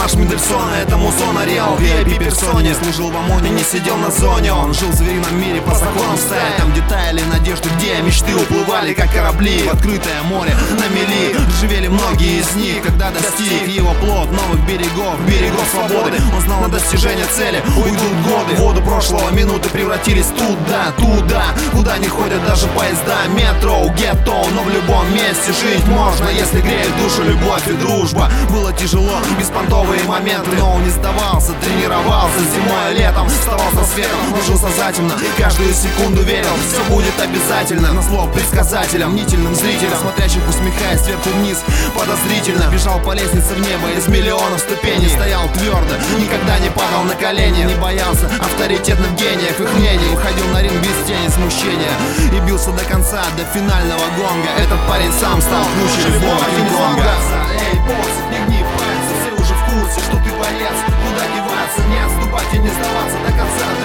Марш Мендельсона, это музон орел в VIP персоне. Служил в ОМОНе, не сидел на зоне. Он жил в зверином мире по законам стаи. Там детали, надежды, где мечты уплывали, как корабли в открытое море на мели. Живели многие из них, когда достиг его плод новых берегов, берегов свободы. Он знал, на достижение цели уйдут годы. Воду прошлого минуты превратились туда, куда не ходят даже поезда. Метро, гетто, но в любом месте жить можно, если греет душу любовь и дружба. Было тяжело, беспонтовые моменты, но он не сдавался, тренировался зимой и летом, вставал со светом, жил сознательно, каждую секунду верил, все будет обязательно. На зло предсказателям, мнительным зрителям, смотрящих усмехаясь сверху вниз подозрительно. Бежал по лестнице в небо из миллионов ступеней, стоял твердо, никогда не падал на колени, не боялся авторитетных гениев, их мнений. Уходил на ринг без тени смущения и бился до конца, до финального гонга. Этот парень сам стал круче любого Кинг-Конга. Эй, босс, не гни пальцы, все уже в курсе, что ты боец. Куда деваться, не отступать и не сдаваться до конца.